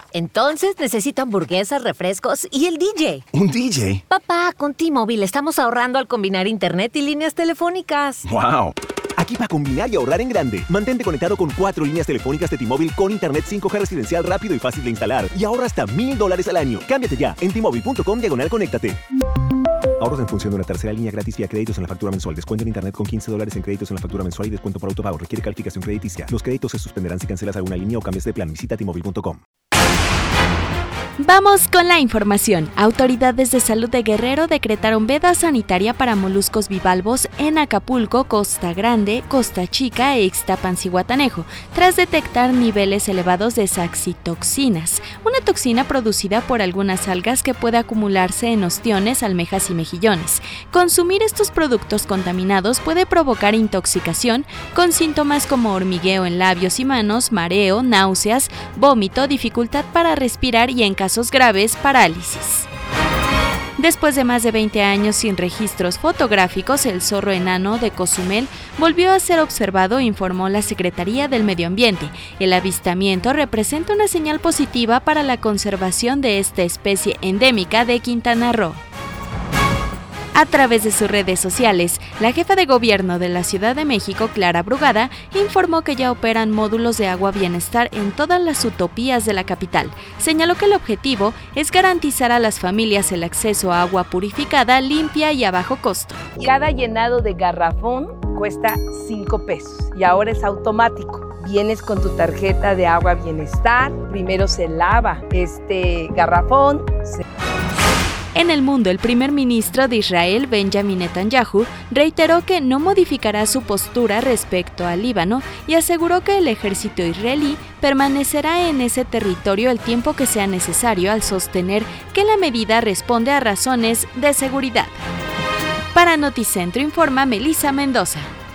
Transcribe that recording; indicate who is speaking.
Speaker 1: Entonces necesito hamburguesas, refrescos y el DJ.
Speaker 2: ¿Un DJ?
Speaker 1: Papá, con T-Mobile estamos ahorrando al combinar internet y líneas telefónicas.
Speaker 2: ¡Wow!
Speaker 3: Aquí para combinar y ahorrar en grande. Mantente conectado con 4 líneas telefónicas de T-Mobile con internet 5G residencial rápido y fácil de instalar. Y ahorra hasta $1,000 al año. Cámbiate ya en T-Mobile.com/conéctate. Ahorros en función de una tercera línea gratis vía créditos en la factura mensual. Descuento en internet con $15 en créditos en la factura mensual y descuento por autopago. Requiere calificación crediticia. Los créditos se suspenderán si cancelas alguna línea o cambias de plan. Visita T-Mobile.com.
Speaker 4: Vamos con la información. Autoridades de salud de Guerrero decretaron veda sanitaria para moluscos bivalvos en Acapulco, Costa Grande, Costa Chica e Ixtapan-Zihuatanejo, tras detectar niveles elevados de saxitoxinas, una toxina producida por algunas algas que puede acumularse en ostiones, almejas y mejillones. Consumir estos productos contaminados puede provocar intoxicación con síntomas como hormigueo en labios y manos, mareo, náuseas, vómito, dificultad para respirar y en casos graves, parálisis. Después de más de 20 años sin registros fotográficos, el zorro enano de Cozumel volvió a ser observado, informó la Secretaría del Medio Ambiente. El avistamiento representa una señal positiva para la conservación de esta especie endémica de Quintana Roo. A través de sus redes sociales, la jefa de gobierno de la Ciudad de México, Clara Brugada, informó que ya operan módulos de agua bienestar en todas las utopías de la capital. Señaló que el objetivo es garantizar a las familias el acceso a agua purificada, limpia y a bajo costo.
Speaker 5: Cada llenado de garrafón cuesta 5 pesos y ahora es automático. Vienes con tu tarjeta de agua bienestar, primero se lava este garrafón.
Speaker 4: En el mundo, el primer ministro de Israel, Benjamin Netanyahu, reiteró que no modificará su postura respecto al Líbano y aseguró que el ejército israelí permanecerá en ese territorio el tiempo que sea necesario, al sostener que la medida responde a razones de seguridad. Para Noticentro informa Melissa Mendoza.